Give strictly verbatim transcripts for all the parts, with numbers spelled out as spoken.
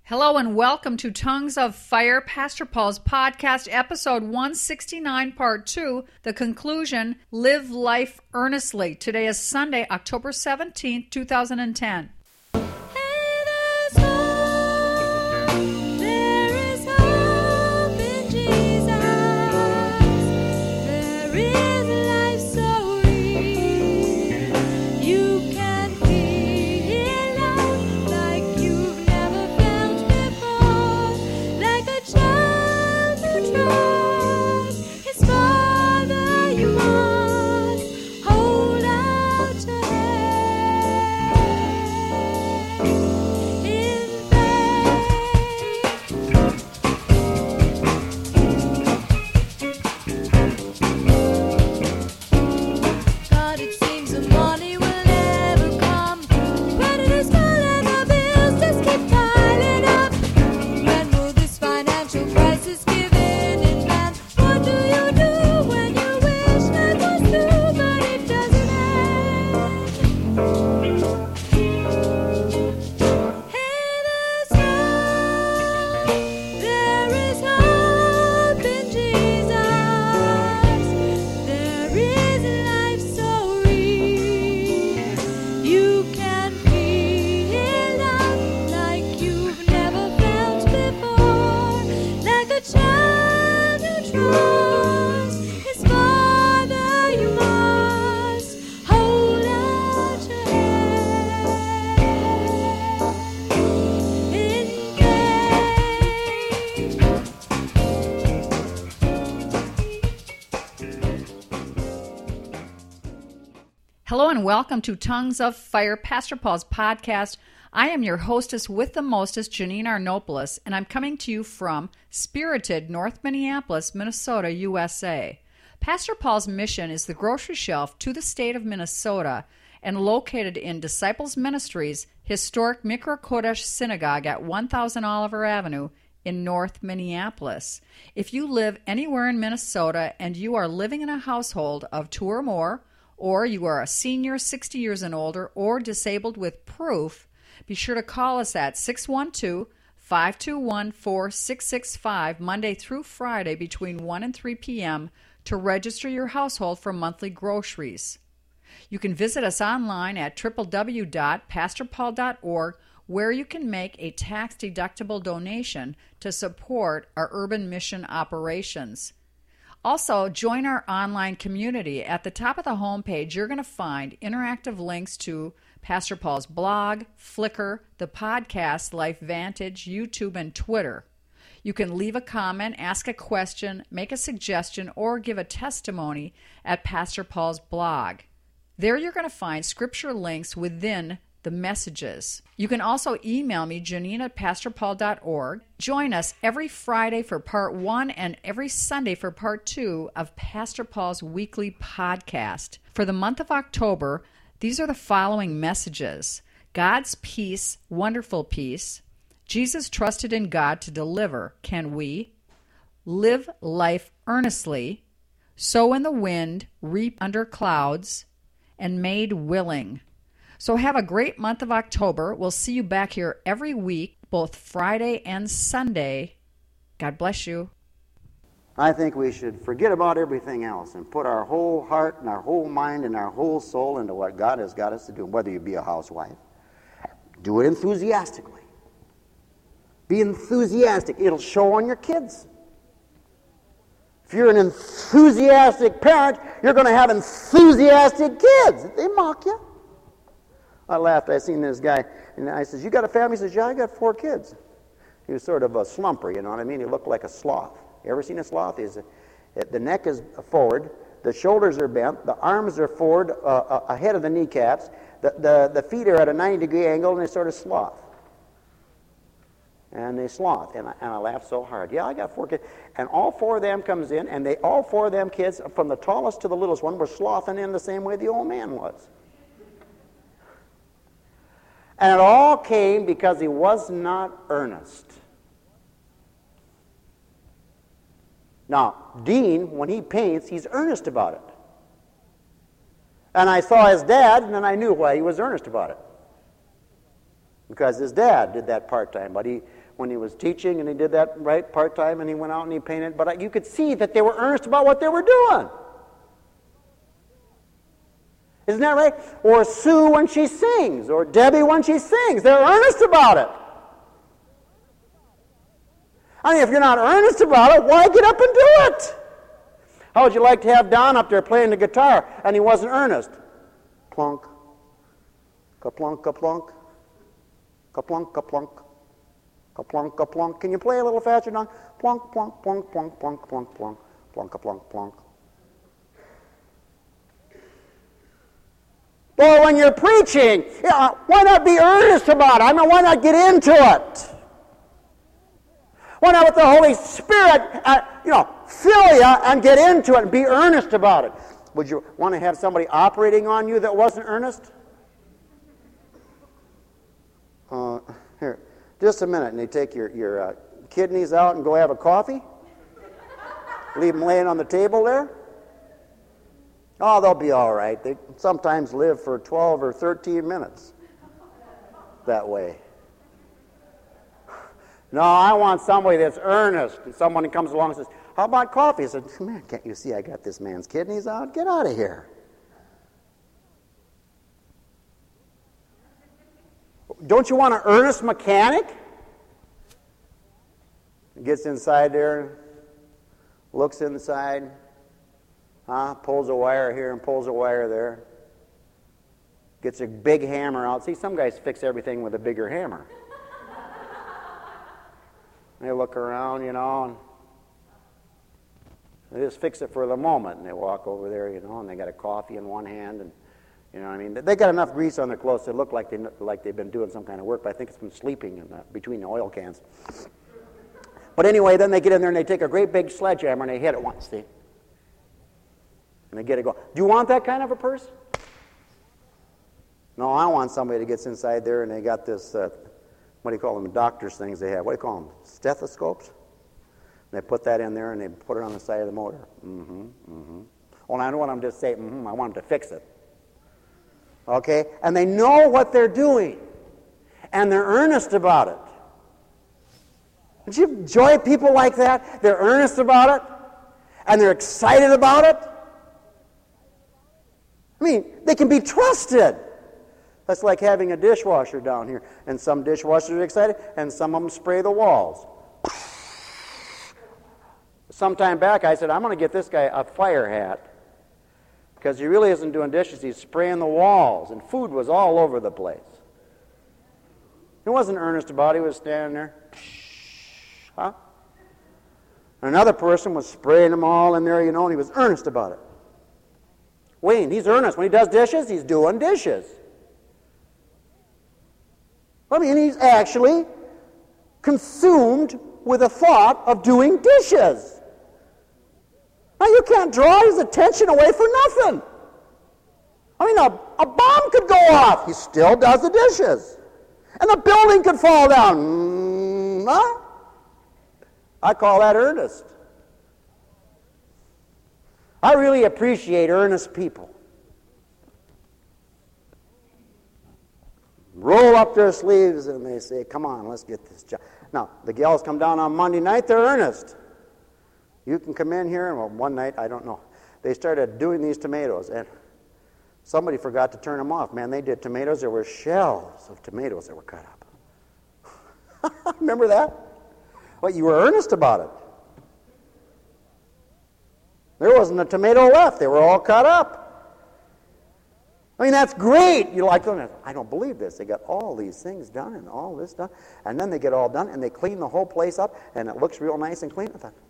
Hello and welcome to Tongues of Fire, Pastor Paul's podcast, episode one sixty-nine, part two, the conclusion, Live Life Earnestly. Today is Sunday, October seventeenth, two thousand ten. Hello and welcome to Tongues of Fire, Pastor Paul's podcast. I am your hostess with the mostest, Janine Arnopoulos, and I'm coming to you from spirited North Minneapolis, Minnesota, U S A. Pastor Paul's mission is the grocery shelf to the state of Minnesota and located in Disciples Ministries' historic Mikra Kodesh Synagogue at one thousand Oliver Avenue in North Minneapolis. If you live anywhere in Minnesota and you are living in a household of two or more, or you are a senior sixty years and older or disabled with proof, be sure to call us at six one two, five two one, four six six five Monday through Friday between one and three p.m. to register your household for monthly groceries. You can visit us online at w w w dot pastor paul dot org, where you can make a tax-deductible donation to support our urban mission operations. Also, join our online community. At the top of the homepage, you're going to find interactive links to Pastor Paul's blog, Flickr, the podcast, Life Vantage, YouTube, and Twitter. You can leave a comment, ask a question, make a suggestion, or give a testimony at Pastor Paul's blog. There you're going to find scripture links within the messages. You can also email me, Janine at pastor paul dot org. Join us every Friday for part one and every Sunday for part two of Pastor Paul's weekly podcast. For the month of October, these are the following messages: God's peace, wonderful peace; Jesus trusted in God to deliver, can we? Live life earnestly; sow in the wind, reap under clouds; and made willing. So have a great month of October. We'll see you back here every week, both Friday and Sunday. God bless you. I think we should forget about everything else and put our whole heart and our whole mind and our whole soul into what God has got us to do. Whether you be a housewife, do it enthusiastically. Be enthusiastic. It'll show on your kids. If you're an enthusiastic parent, you're going to have enthusiastic kids. They mock you. I laughed. I seen this guy, and I says, "You got a family?" He says, "Yeah, I got four kids." He was sort of a slumper, you know what I mean? He looked like a sloth. You ever seen a sloth? He's a, the neck is forward, the shoulders are bent, the arms are forward, uh, ahead of the kneecaps, the, the, the feet are at a ninety degree angle, and they sort of sloth. And they sloth, and I, and I laughed so hard. Yeah, I got four kids. And all four of them comes in, and they all four of them kids, from the tallest to the littlest one, were slothing in the same way the old man was. And it all came because he was not earnest. Now, Dean, when he paints, he's earnest about it. And I saw his dad, and then I knew why he was earnest about it. Because his dad did that part-time. But he, when he was teaching, and he did that right part-time, and he went out and he painted. But you could see that they were earnest about what they were doing. Isn't that right? Or Sue when she sings, or Debbie when she sings. They're earnest about it. I mean, if you're not earnest about it, why get up and do it? How would you like to have Don up there playing the guitar and he wasn't earnest? Plunk, ka-plunk, ka-plunk, ka-plunk, ka-plunk, ka-plunk, ka-plunk. Can you play a little faster, Don? Plunk, plunk, plunk, plunk, plunk, plunk, plunk, plunk, ka-plunk, plunk. Well, when you're preaching, yeah, why not be earnest about it? I mean, why not get into it? Why not with the Holy Spirit, uh, you know, fill you and get into it and be earnest about it? Would you want to have somebody operating on you that wasn't earnest? Uh, here, just a minute, and they take your, your uh, kidneys out and go have a coffee? Leave them laying on the table there? Oh, they'll be all right. They sometimes live for twelve or thirteen minutes that way. No, I want somebody that's earnest. And someone comes along and says, how about coffee? I said, man, can't you see I got this man's kidneys out? Get out of here. Don't you want an earnest mechanic? He gets inside there, looks inside, huh? Pulls a wire here and pulls a wire there. Gets a big hammer out. See, some guys fix everything with a bigger hammer. They look around, you know, and they just fix it for the moment. And they walk over there, you know, and they got a coffee in one hand, and you know what I mean. They got enough grease on their clothes to look like they like they've been doing some kind of work. But I think it's from sleeping in the, between the oil cans. But anyway, then they get in there and they take a great big sledgehammer and they hit it once, see, and they get it going. Do you want that kind of a person? No, I want somebody that gets inside there and they got this. Uh, What do you call them? Doctors' things they have. What do you call them? Stethoscopes? And they put that in there and they put it on the side of the motor. Mm-hmm, mm-hmm. Well, I don't want them to say, mm-hmm, I want them to fix it. Okay? And they know what they're doing. And they're earnest about it. Don't you enjoy people like that? They're earnest about it. And they're excited about it. I mean, they can be trusted. That's like having a dishwasher down here. And some dishwashers are excited, and some of them spray the walls. Some time back, I said, I'm going to get this guy a fire hat. Because he really isn't doing dishes, he's spraying the walls. And food was all over the place. He wasn't earnest about it, he was standing there. Huh? Another person was spraying them all in there, you know, and he was earnest about it. Wayne, he's earnest. When he does dishes, he's doing dishes. I mean, he's actually consumed with the thought of doing dishes. Now, you can't draw his attention away for nothing. I mean, a, a bomb could go off. He still does the dishes. And the building could fall down. Mm, huh? I call that earnest. I really appreciate earnest people. Roll up their sleeves and they say, come on, let's get this job. Now, the gals come down on Monday night, they're earnest. You can come in here, and well, one night, I don't know, they started doing these tomatoes, and somebody forgot to turn them off. Man, they did tomatoes, there were shells of tomatoes that were cut up. Remember that? Well, you were earnest about it. There wasn't a tomato left, they were all cut up. I mean, that's great. You like them. I don't believe this. They got all these things done and all this done. And then they get all done and they clean the whole place up and it looks real nice and clean. I thought,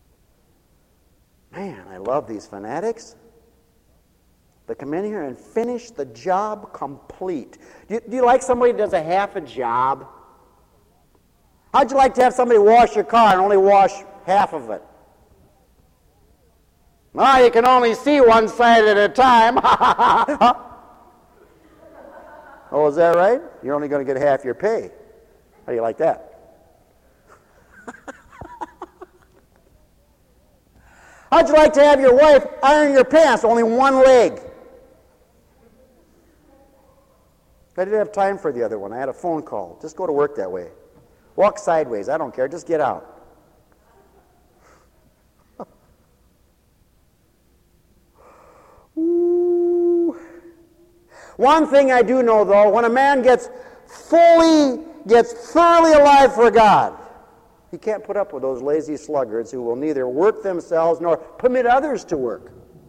man, I love these fanatics. They come in here and finish the job complete. Do you, do you like somebody that does a half a job? How'd you like to have somebody wash your car and only wash half of it? Well, you can only see one side at a time. Oh, is that right? You're only going to get half your pay. How do you like that? How'd you like to have your wife iron your pants, only one leg? I didn't have time for the other one. I had a phone call. Just go to work that way. Walk sideways. I don't care. Just get out. Ooh. One thing I do know, though, when a man gets fully, gets thoroughly alive for God, he can't put up with those lazy sluggards who will neither work themselves nor permit others to work.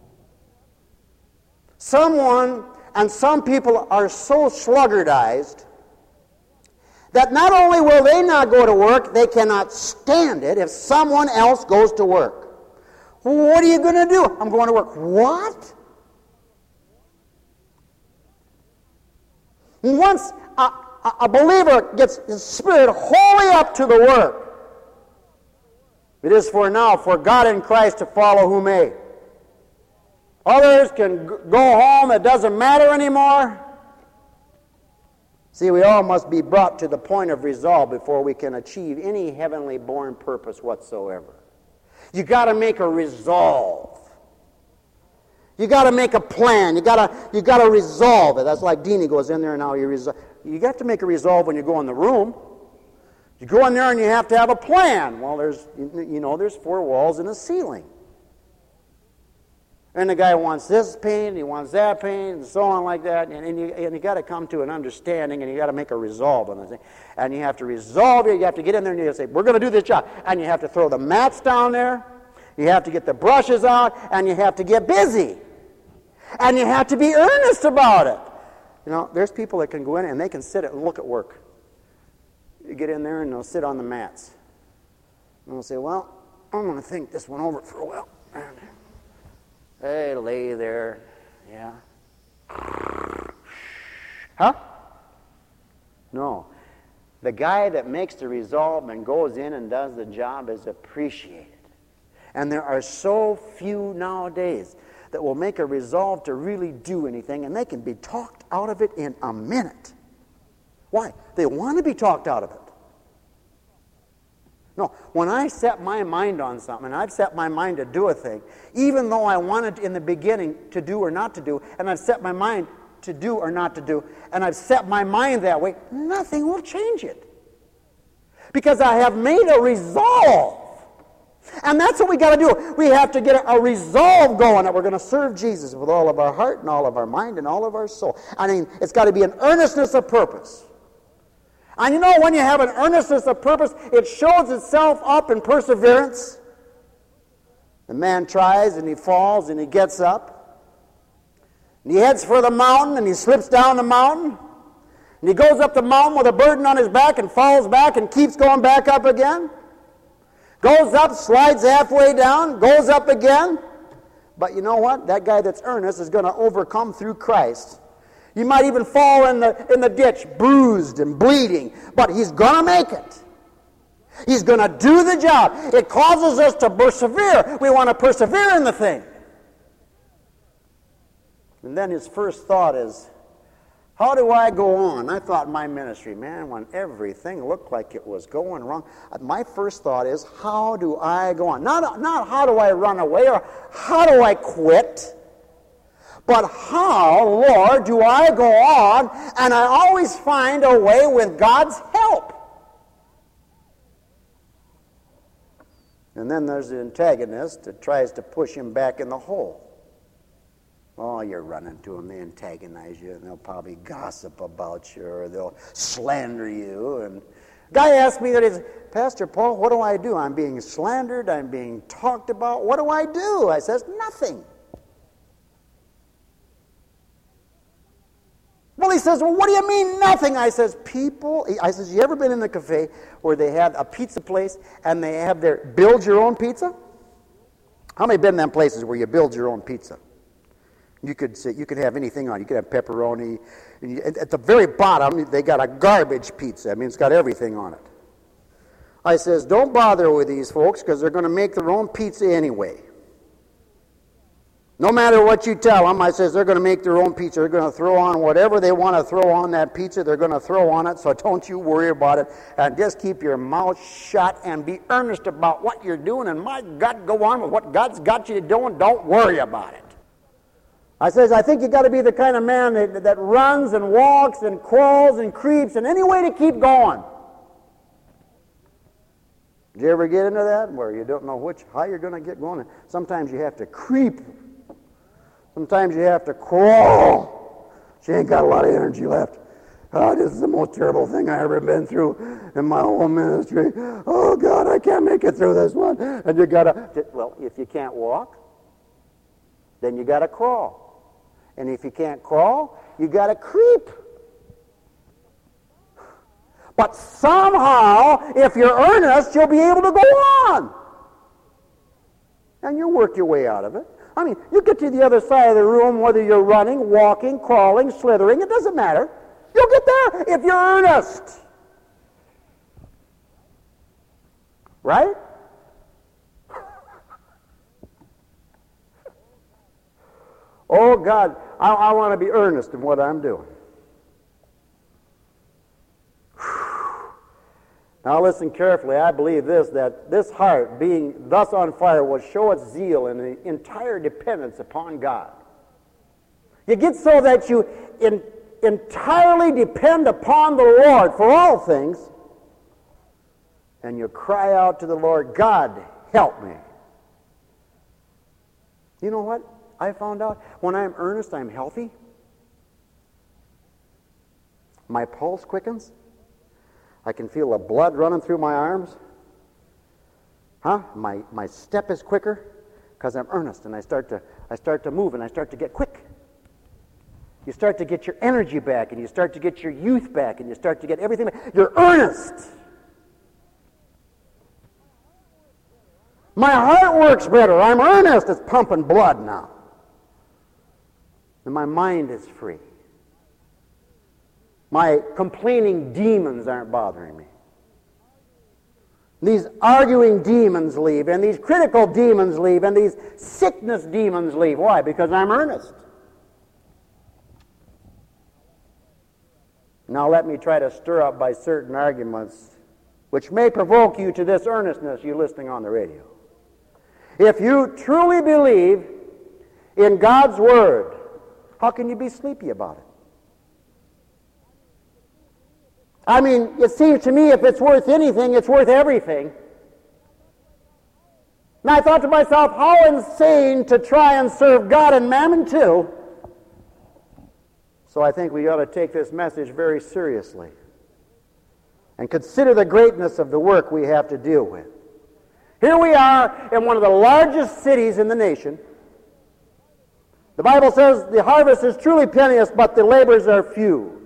Someone and some people are so sluggardized that not only will they not go to work, they cannot stand it if someone else goes to work. Well, what are you going to do? I'm going to work. What? Once a, a, a believer gets his spirit wholly up to the work, it is for now for God in Christ to follow who may. Others can g- go home. It doesn't matter anymore. See, we all must be brought to the point of resolve before we can achieve any heavenly born purpose whatsoever. You got to make a resolve. You got to make a plan. You got to you got to resolve it. That's like Deanie goes in there and now you resolve. You got to make a resolve when you go in the room. You go in there and you have to have a plan. Well, there's you know there's four walls and a ceiling. And the guy wants this paint, he wants that paint, and so on like that. And, and you and you got to come to an understanding, and you got to make a resolve on the thing. And you have to resolve it. You have to get in there and you have to say, "We're going to do this job." And you have to throw the mats down there. You have to get the brushes out, and you have to get busy. And you have to be earnest about it. You know, there's people that can go in and they can sit and look at work. You get in there and they'll sit on the mats. And they'll say, "Well, I'm going to think this one over for a while." And they lay there, yeah. Huh? No. The guy that makes the resolve and goes in and does the job is appreciated. And there are so few nowadays that will make a resolve to really do anything, and they can be talked out of it in a minute. Why? They want to be talked out of it. No, when I set my mind on something, and I've set my mind to do a thing, even though I wanted in the beginning to do or not to do, and I've set my mind to do or not to do, and I've set my mind that way, nothing will change it. Because I have made a resolve. And that's what we got to do. We have to get a resolve going that we're going to serve Jesus with all of our heart and all of our mind and all of our soul. I mean, it's got to be an earnestness of purpose. And you know, when you have an earnestness of purpose, it shows itself up in perseverance. The man tries and he falls and he gets up. And he heads for the mountain and he slips down the mountain. And he goes up the mountain with a burden on his back and falls back and keeps going back up again. Goes up, slides halfway down, goes up again. But you know what? That guy that's earnest is going to overcome through Christ. You might even fall in the in the ditch, bruised and bleeding, but he's going to make it. He's going to do the job. It causes us to persevere. We want to persevere in the thing. And then his first thought is, how do I go on? I thought my ministry, man, when everything looked like it was going wrong, my first thought is, how do I go on? Not, not how do I run away or how do I quit? But how, Lord, do I go on? And I always find a way with God's help. And then there's the antagonist that tries to push him back in the hole. Oh, you're running to them. They antagonize you, and they'll probably gossip about you, or they'll slander you. And guy asked me that, he said, Pastor Paul, what do I do? I'm being slandered. I'm being talked about. What do I do? I says, nothing. Well, he says, well, what do you mean nothing? I says, people, I says, you ever been in a cafe where they have a pizza place and they have their build your own pizza? How many been in them places where you build your own pizza? You could say, you could have anything on it. You could have pepperoni. And you, at the very bottom, they got a garbage pizza. I mean, it's got everything on it. I says, don't bother with these folks because they're going to make their own pizza anyway. No matter what you tell them, I says, they're going to make their own pizza. They're going to throw on whatever they want to throw on that pizza. They're going to throw on it, so don't you worry about it. And just keep your mouth shut and be earnest about what you're doing. And my God, go on with what God's got you doing. Don't worry about it. I says, I think you got to be the kind of man that, that runs and walks and crawls and creeps and any way to keep going. Did you ever get into that where you don't know which how you're going to get going? Sometimes you have to creep. Sometimes you have to crawl. She ain't got a lot of energy left. Oh, this is the most terrible thing I ever been through in my whole ministry. Oh, God, I can't make it through this one. And you got to, well, if you can't walk, then you got to crawl. And if you can't crawl, you got to creep. But somehow, if you're earnest, you'll be able to go on. And you'll work your way out of it. I mean, you get to the other side of the room, whether you're running, walking, crawling, slithering, it doesn't matter. You'll get there if you're earnest. Right? Oh, God, I, I want to be earnest in what I'm doing. Now listen carefully. I believe this, that this heart being thus on fire will show its zeal and the entire dependence upon God. You get so that you in, entirely depend upon the Lord for all things, and you cry out to the Lord, God, help me. You know what I found out? When I'm earnest, I'm healthy. My pulse quickens. I can feel the blood running through my arms. Huh? My my step is quicker because I'm earnest, and I start to I start to move, and I start to get quick. You start to get your energy back, and you start to get your youth back, and you start to get everything back. You're earnest. My heart works better. I'm earnest. It's pumping blood now. And my mind is free. My complaining demons aren't bothering me. These arguing demons leave, and these critical demons leave, and these sickness demons leave. Why? Because I'm earnest. Now let me try to stir up by certain arguments which may provoke you to this earnestness, you listening on the radio. If you truly believe in God's Word, how can you be sleepy about it? I mean, it seems to me if it's worth anything, it's worth everything. And I thought to myself, how insane to try and serve God and mammon too. So I think we ought to take this message very seriously and consider the greatness of the work we have to deal with. Here we are in one of the largest cities in the nation. The Bible says the harvest is truly plenteous, but the laborers are few.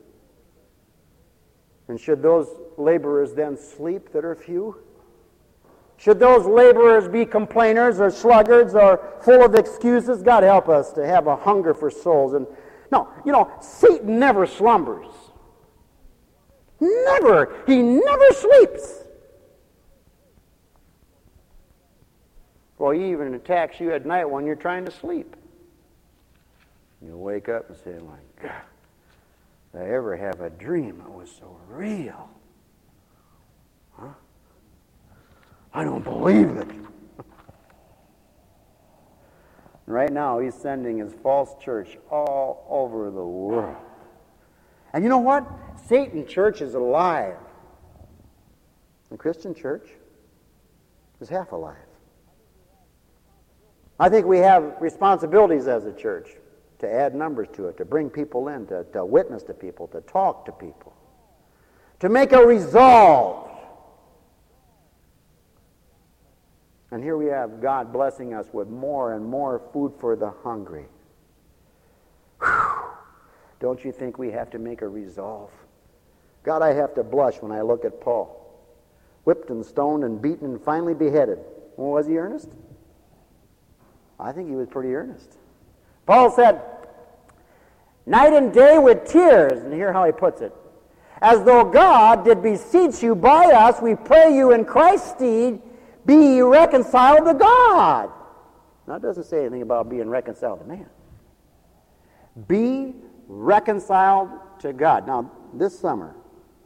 And should those laborers then sleep that are few? Should those laborers be complainers or sluggards or full of excuses? God help us to have a hunger for souls. And no, you know, Satan never slumbers. Never. He never sleeps. Well, he even attacks you at night when you're trying to sleep. You wake up and say, my God, did I ever have a dream that was so real? Huh? I don't believe it. Right now, he's sending his false church all over the world. And you know what? Satan church is alive. The Christian church is half alive. I think we have responsibilities as a church to add numbers to it, to bring people in, to, to witness to people, to talk to people, to make a resolve. And here we have God blessing us with more and more food for the hungry. Whew. Don't you think we have to make a resolve? God, I have to blush when I look at Paul. Whipped and stoned and beaten and finally beheaded. Well, was he earnest? I think he was pretty earnest. Paul said, night and day with tears, and hear how he puts it. As though God did beseech you by us, we pray you in Christ's stead, be ye reconciled to God. Now, it doesn't say anything about being reconciled to man. Be reconciled to God. Now, this summer,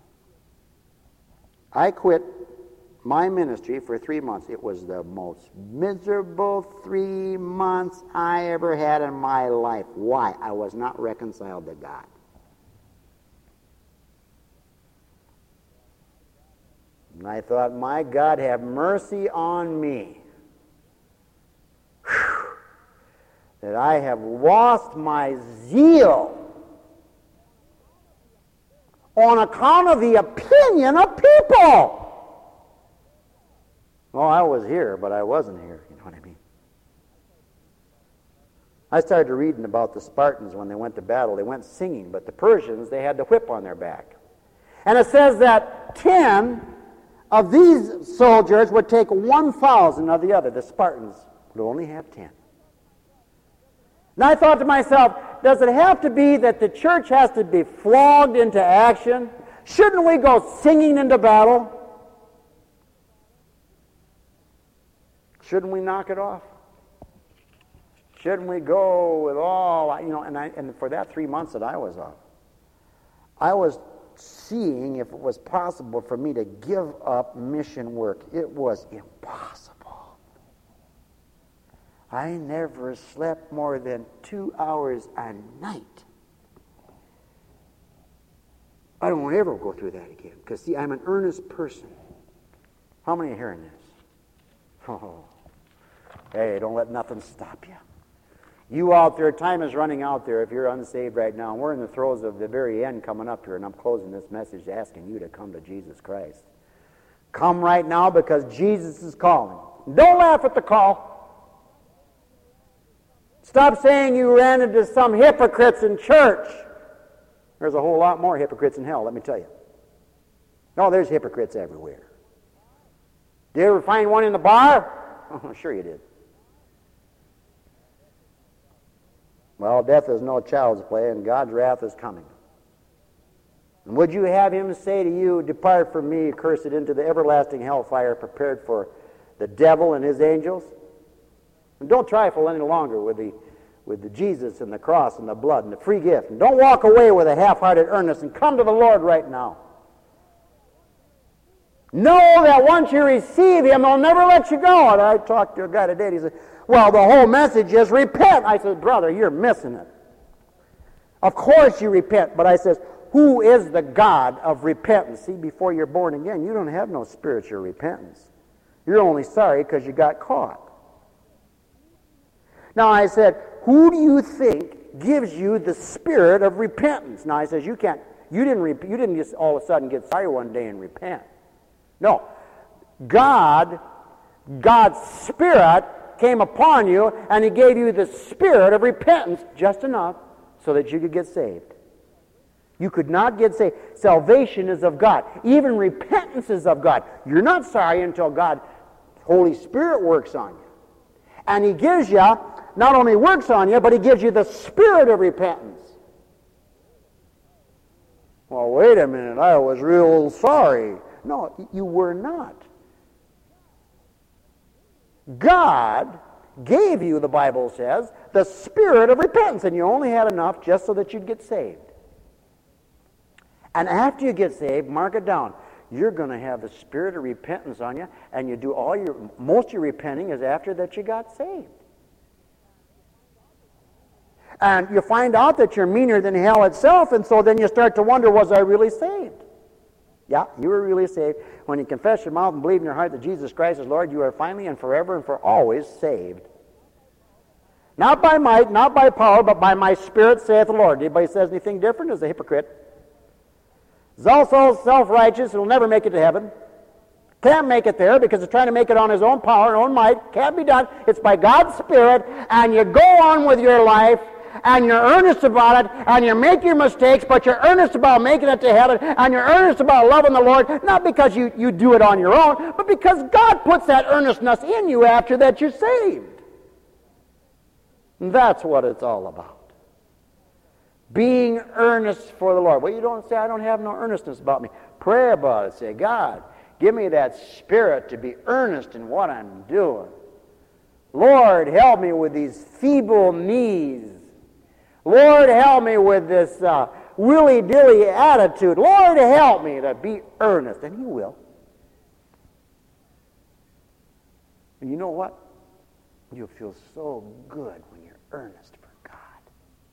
I quit my ministry for three months. It was the most miserable three months I ever had in my life. Why? I was not reconciled to God. And I thought, my God, have mercy on me. Whew. That I have lost my zeal on account of the opinion of people. Well, I was here, but I wasn't here. You know what I mean? I started reading about the Spartans when they went to battle. They went singing, but the Persians, they had the whip on their back. And it says that ten of these soldiers would take one thousand of the other. The Spartans would only have ten. And I thought to myself, does it have to be that the church has to be flogged into action? Shouldn't we go singing into battle? Shouldn't we knock it off? Shouldn't we go with all, you know, and, I, and for that three months that I was off, I was seeing if it was possible for me to give up mission work. It was impossible. I never slept more than two hours a night. I don't ever go through that again. Because, see, I'm an earnest person. How many are hearing this? Oh, hey, don't let nothing stop you. You out there, time is running out there if you're unsaved right now. We're in the throes of the very end coming up here, and I'm closing this message asking you to come to Jesus Christ. Come right now because Jesus is calling. Don't laugh at the call. Stop saying you ran into some hypocrites in church. There's a whole lot more hypocrites in hell, let me tell you. No, there's hypocrites everywhere. Did you ever find one in the bar? Oh, sure you did. Well, death is no child's play, and God's wrath is coming. And would you have him say to you, depart from me, cursed, into the everlasting hellfire prepared for the devil and his angels? And don't trifle any longer with the with the Jesus and the cross and the blood and the free gift. And don't walk away with a half-hearted earnest and come to the Lord right now. Know that once you receive him, he'll never let you go. And I talked to a guy today, and he said, well, the whole message is repent. I said, brother, you're missing it. Of course you repent, but I says, who is the God of repentance? See, before you're born again, you don't have no spiritual repentance. You're only sorry because you got caught. Now I said, who do you think gives you the spirit of repentance? Now I says, you can't, you didn't, rep- you didn't just all of a sudden get sorry one day and repent. No, God, God's Spirit came upon you and he gave you the spirit of repentance just enough so that you could get saved. You could not get saved. Salvation is of God. Even repentance is of God. You're not sorry until God's Holy Spirit works on you. And he gives you, not only works on you, but he gives you the spirit of repentance. Well, wait a minute, I was real sorry. No, you were not. God gave you, the Bible says, the spirit of repentance, and you only had enough just so that you'd get saved. And after you get saved, mark it down, you're going to have the spirit of repentance on you, and you do all your, most of your repenting is after that you got saved. And you find out that you're meaner than hell itself, and so then you start to wonder, was I really saved? Yeah, you were really saved. When you confess your mouth and believe in your heart that Jesus Christ is Lord, you are finally and forever and for always saved. Not by might, not by power, but by my Spirit, saith the Lord. Anybody says anything different is a hypocrite. Is also self-righteous and will never make it to heaven. Can't make it there because he's trying to make it on his own power and own might. Can't be done. It's by God's Spirit, and you go on with your life, and you're earnest about it, and you make your mistakes, but you're earnest about making it to heaven, and you're earnest about loving the Lord, not because you, you do it on your own, but because God puts that earnestness in you after that you're saved. And that's what it's all about. Being earnest for the Lord. Well, you don't say, I don't have no earnestness about me. Pray about it. Say, God, give me that spirit to be earnest in what I'm doing. Lord, help me with these feeble knees. Lord, help me with this uh, willy-dilly attitude. Lord, help me to be earnest. And he will. And you know what? You'll feel so good when you're earnest for God.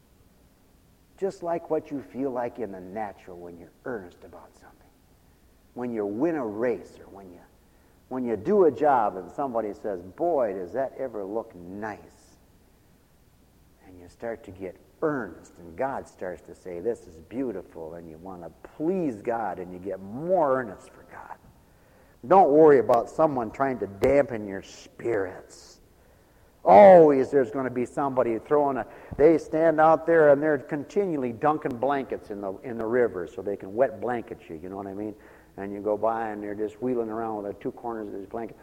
Just like what you feel like in the natural when you're earnest about something. when you win a race, or when you when you do a job and somebody says, boy, does that ever look nice. And you start to get earnest, and God starts to say, this is beautiful, and you want to please God, and you get more earnest for God. Don't worry about someone trying to dampen your spirits. Always there's going to be somebody throwing a, they stand out there and they're continually dunking blankets in the in the river so they can wet blanket you, you know what I mean? And you go by and they're just wheeling around with the two corners of this blanket.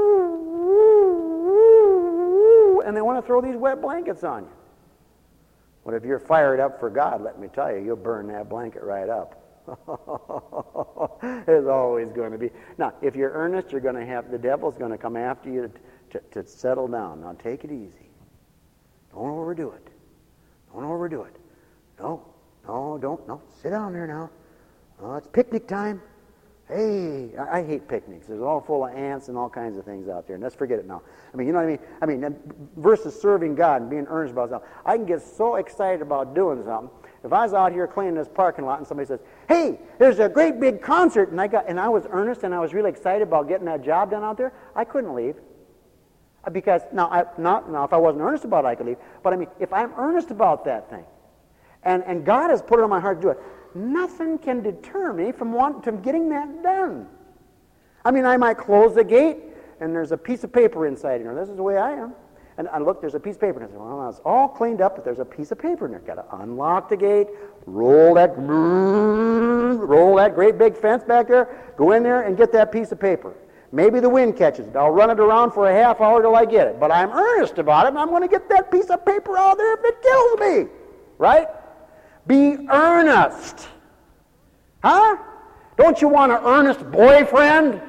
And they want to throw these wet blankets on you. But if you're fired up for God, let me tell you, you'll burn that blanket right up. There's always going to be. Now, if you're earnest, you're going to have, the devil's going to come after you to, to, to settle down. Now, take it easy. Don't overdo it. Don't overdo it. No, no, don't, no. Sit down there now. Oh, it's picnic time. Hey, I, I hate picnics. There's all full of ants and all kinds of things out there. And let's forget it now. I mean, you know what I mean? I mean, versus serving God and being earnest about something. I can get so excited about doing something. If I was out here cleaning this parking lot and somebody says, hey, there's a great big concert, and I got and I was earnest and I was really excited about getting that job done out there, I couldn't leave. Because, now, I, not, now if I wasn't earnest about it, I could leave. But I mean, if I'm earnest about that thing, and, and God has put it on my heart to do it, nothing can deter me from wanting, from getting that done. I mean, I might close the gate, and there's a piece of paper inside here. This is the way I am. And I look, there's a piece of paper, and I say, well, it's all cleaned up, but there's a piece of paper in there. Got to unlock the gate, roll that, roll that great big fence back there, go in there and get that piece of paper. Maybe the wind catches it. I'll run it around for a half hour till I get it. But I'm earnest about it, and I'm going to get that piece of paper out there if it kills me. Right? Be earnest. Huh? Don't you want an earnest boyfriend?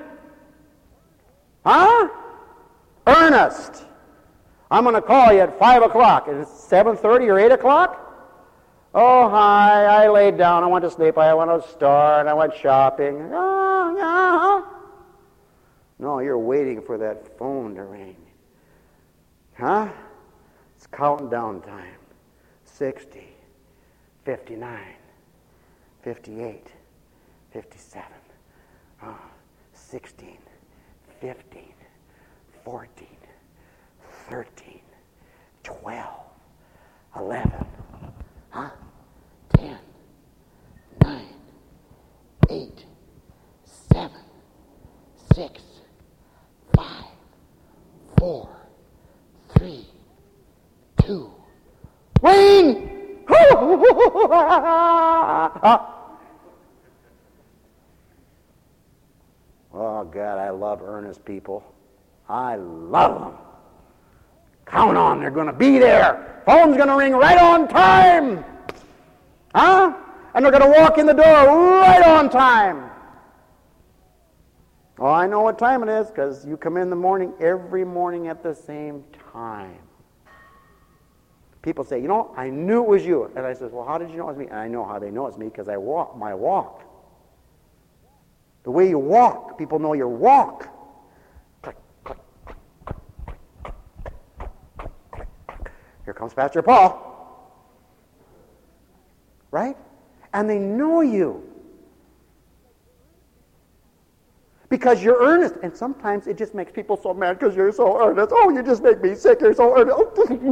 Huh? Earnest. I'm going to call you at five o'clock. Is it seven thirty or eight o'clock? Oh, hi, I laid down. I went to sleep. I went to the store, and I went shopping. Oh, yeah. No, you're waiting for that phone to ring. Huh? It's counting down time. sixty, fifty-nine, fifty-eight, fifty-seven, oh, sixteen, fifteen, fourteen, thirteen, twelve, eleven, huh? ten, nine, eight, seven, six, five, four, three, two, ring! Oh, God, I love earnest people. I love them. Count on, they're going to be there. Phone's going to ring right on time. Huh? And they're going to walk in the door right on time. Oh, I know what time it is, because you come in the morning every morning at the same time. People say, you know, I knew it was you. And I says, well, how did you know it was me? And I know how they know it's me, because I walk my walk. The way you walk, people know your walk. Click, click, click, click, click, click, click, click. Here comes Pastor Paul. Right? And they know you. Because you're earnest. And sometimes it just makes people so mad because you're so earnest. Oh, you just make me sick. You're so earnest.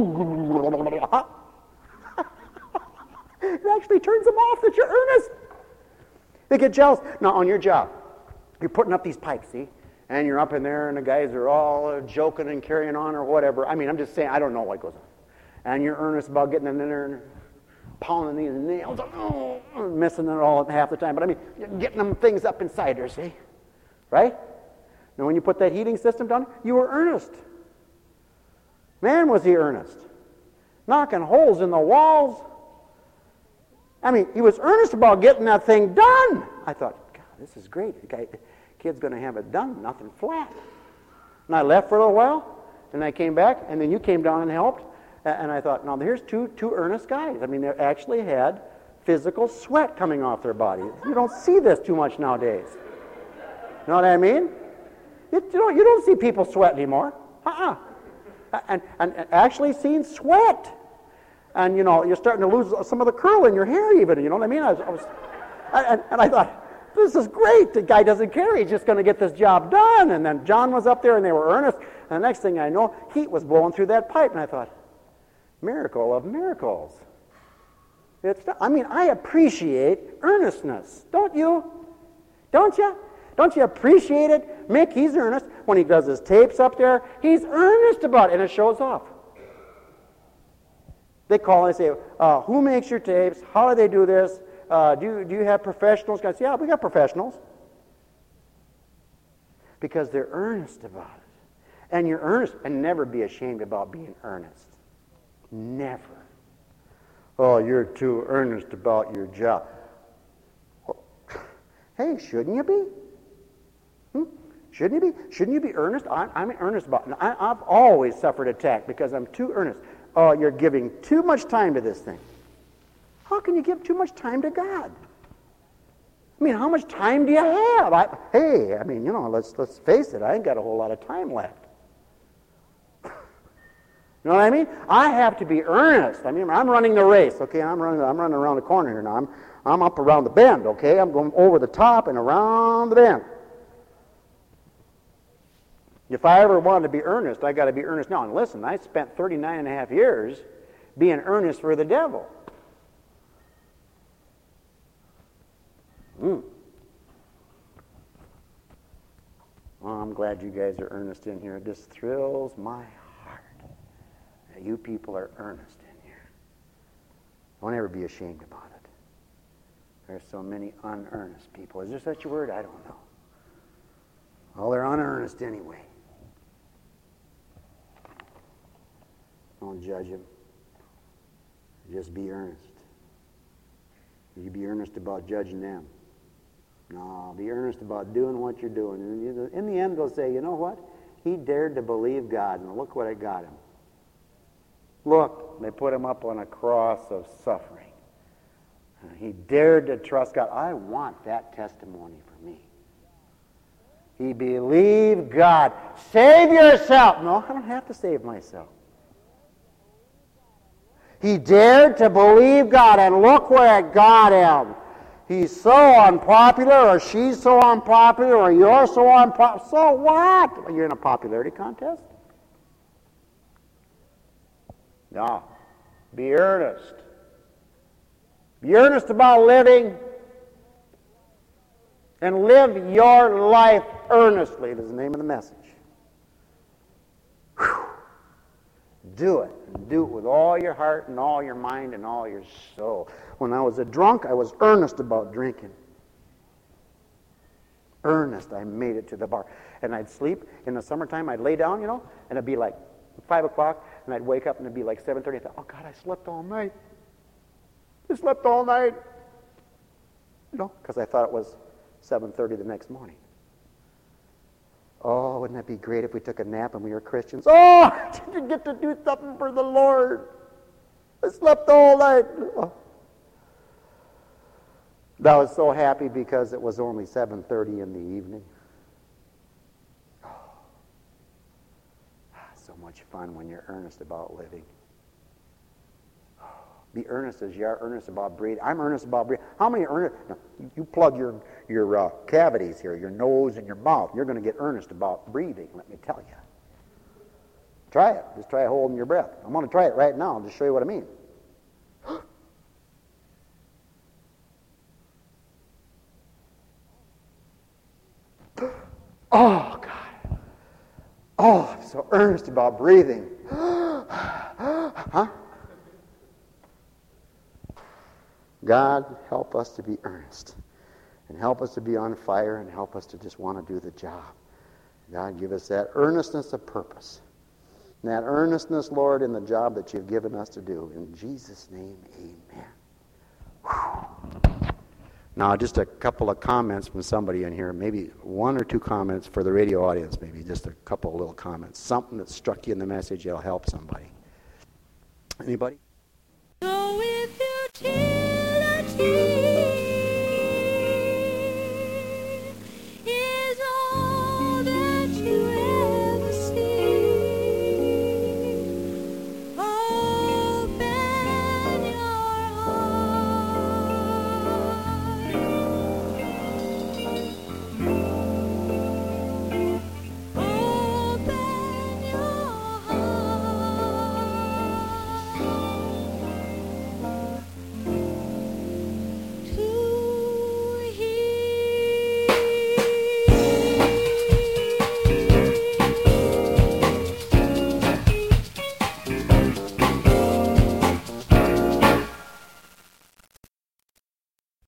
It actually turns them off that you're earnest. They get jealous. Now, on your job, you're putting up these pipes, see? And you're up in there, and the guys are all joking and carrying on or whatever. I mean, I'm just saying, I don't know what goes on. And you're earnest about getting in there and pounding these nails, oh, missing it all half the time. But I mean, getting them things up inside there, see? Right? Now, when you put that heating system down, you were earnest. Man, was he earnest. Knocking holes in the walls. I mean, he was earnest about getting that thing done. I thought, God, this is great. The guy, the kid's going to have it done, nothing flat. And I left for a little while, and I came back, and then you came down and helped. And I thought, now, here's two, two earnest guys. I mean, they actually had physical sweat coming off their body. You don't see this too much nowadays. You know what I mean? You, you, don't, you don't see people sweat anymore. Uh-uh. And, and, and actually seeing sweat. And, you know, you're starting to lose some of the curl in your hair even. You know what I mean? I was, I was and, and I thought, this is great. The guy doesn't care. He's just going to get this job done. And then John was up there, and they were earnest. And the next thing I know, heat was blowing through that pipe. And I thought, miracle of miracles. It's not, I mean, I appreciate earnestness. Don't you? Don't you? Don't you appreciate it? Mick, he's earnest. When he does his tapes up there, he's earnest about it, and it shows off. They call and say, uh, who makes your tapes? How do they do this? Uh, do, you, do you have professionals? Guys, yeah, we got professionals. Because they're earnest about it. And you're earnest, and never be ashamed about being earnest. Never. Oh, you're too earnest about your job. Hey, shouldn't you be? Hmm? Shouldn't you be? Shouldn't you be earnest? I'm, I'm earnest about it. I, I've always suffered attack because I'm too earnest. Oh, you're giving too much time to this thing. How can you give too much time to God? I mean, how much time do you have? I, hey, I mean, you know, let's let's face it. I ain't got a whole lot of time left. You know what I mean? I have to be earnest. I mean, I'm running the race. Okay, I'm running. I'm running around the corner here now. I'm I'm up around the bend. Okay, I'm going over the top and around the bend. If I ever wanted to be earnest, I got to be earnest now. And listen, I spent thirty-nine and a half years being earnest for the devil. Mm. Well, I'm glad you guys are earnest in here. This thrills my heart that you people are earnest in here. Don't ever be ashamed about it. There's so many unearnest people. Is there such a word? I don't know. Well, they're unearnest anyway. Don't judge them. Just be earnest. You be earnest about judging them. No, be earnest about doing what you're doing. And in the end, they'll say, you know what? He dared to believe God, and look what it got him. Look, they put him up on a cross of suffering. He dared to trust God. I want that testimony for me. He believed God. Save yourself. No, I don't have to save myself. He dared to believe God, and look where it got him. He's so unpopular, or she's so unpopular, or you're so unpopular. So what? You're in a popularity contest? No. Be earnest. Be earnest about living, and live your life earnestly. That's the name of the message. Whew. Do it. And do it with all your heart and all your mind and all your soul. When I was a drunk, I was earnest about drinking. Earnest. I made it to the bar. And I'd sleep. In the summertime, I'd lay down, you know, and it'd be like five o'clock, and I'd wake up, and it'd be like seven thirty. I thought, oh, God, I slept all night. I slept all night. You know, because I thought it was seven thirty the next morning. Oh, wouldn't that be great if we took a nap and we were Christians? Oh, I didn't get to do something for the Lord. I slept all night. Oh. I was so happy because it was only seven thirty in the evening. Oh. So much fun when you're earnest about living. Be earnest as you are earnest about breathing. I'm earnest about breathing. How many are earnest? No, you plug your your uh, cavities here, your nose and your mouth. You're going to get earnest about breathing, let me tell you. Try it. Just try holding your breath. I'm going to try it right now. I'll just show you what I mean. Oh, God. Oh, I'm so earnest about breathing. Huh? God, help us to be earnest, and help us to be on fire, and help us to just want to do the job. God, give us that earnestness of purpose, and that earnestness, Lord, in the job that you've given us to do. In Jesus' name, amen. Whew. Now, just a couple of comments from somebody in here, maybe one or two comments for the radio audience, maybe just a couple of little comments. Something that struck you in the message that'll help somebody. Anybody? So if you till a tear